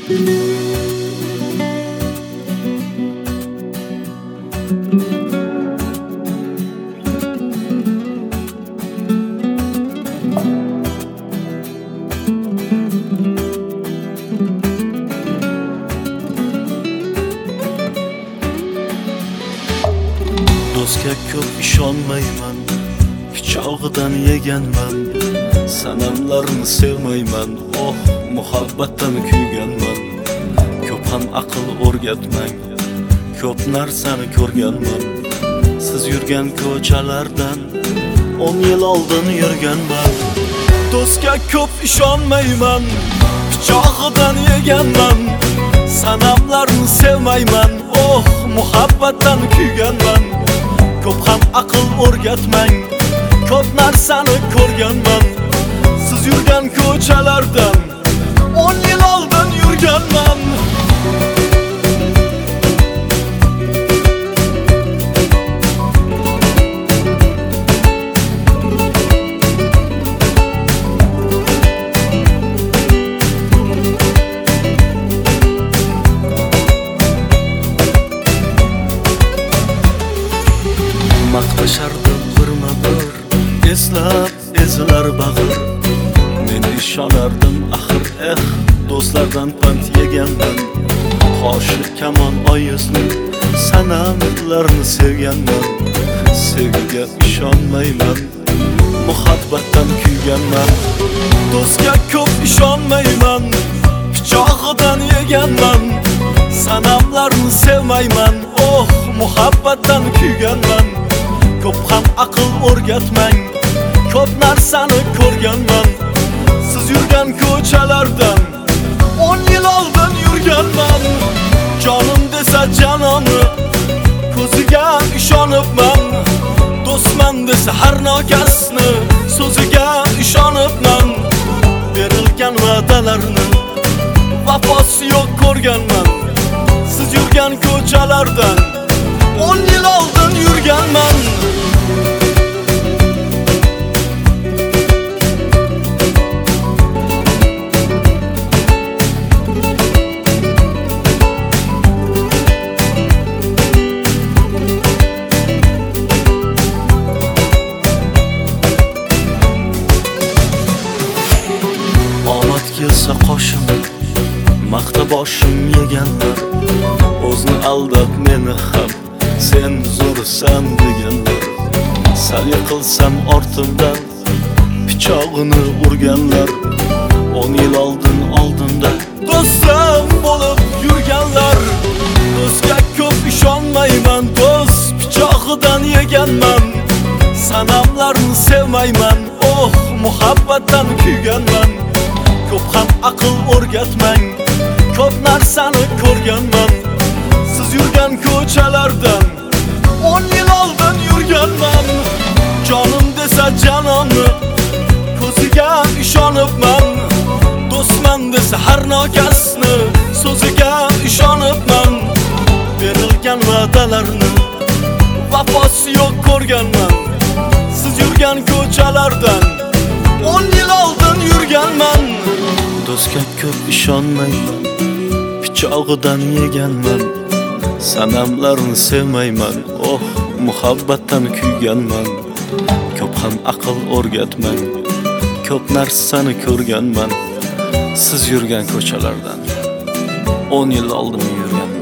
Do'stga ko'p ishonmayman, pichog'idan yeganman. Sanamlarni sevmayman, oh muhabbatdan kuyganman. Ko'p ham aql o'rgatmang, ko'p narsani ko'rganman. Siz yurgan ko'chalardan 10 yil oldin yurganman. Do'stga ko'p ishonmayman, pichog'idan yeganman. Sanamlarni sevmayman, oh muhabbatdan kuyganman. Ko'p ham aql o'rgatmang, ko'p narsani ko'rganman. Siz yurgan ko'chalardan 10 yil oldin yurganman. Maqtashardim birma-bir, eslab ezilar bag'ir. Men ishonardim axir, do'stlardan pand yeganman. Qoshi kamon oyizli sanamlarni sevganman. Sevgiga ishonmayman, muhabbatdan kuyganman. Do'stga ko'p ishonmayman, pichog'idan yeganman. Sanamlarni sevmayman, oh muhabbatdan kuyganman. Ko'p ham aql o'rgatmang, ko'p narsani ko'rganman. Siz yurgan ko'chalardan 10 yil oldin yurganman. Jonim desa janoni, ko'ziga ishonibman. Do'stman desa har nokasni, so'ziga ishonibman. Berilgan va'dalarni vafosi yo'q ko'rganman. Siz yurgan ko'chalardan 10 yil oldin yurganman. Omad kelsa qoshim, maqta boshim yeganlar. O'zni aldab meni ham sen zo'rsan deganlar. Sal yiqilsam ortimdan pichog'ini urganlar. 10 yil oldin oldimda do'stim bo'lib yurganlar. Do'stga ko'p ishonmayman, do'st pichog'idan yeganman. Sanamlarni sevmayman, oh muhabbatdan kuyganman. Ko'p ham aql o'rgatmang, ko'p narsani ko'rganman. Siz yurgan ko'chalardan 10 yil oldin yurganman. Jonim desa janoni, ko'ziga ishonibman. Do'stman desa har nokasni, so'ziga ishonibman. Berilgan va'dalarni vafosi yo'q ko'rganman. Siz yurgan ko'chalardan 10 yil oldin yurganman. Do'stga ko'p ishonmayman, pichog'idan yeganman. Sanamlarni sevmayman, oh muhabbatdan kuyganman. Ko'p ham aql o'rgatmang, ko'p narsani ko'rganman. Siz yurgan ko'chalardan 10 yil oldin yurganman.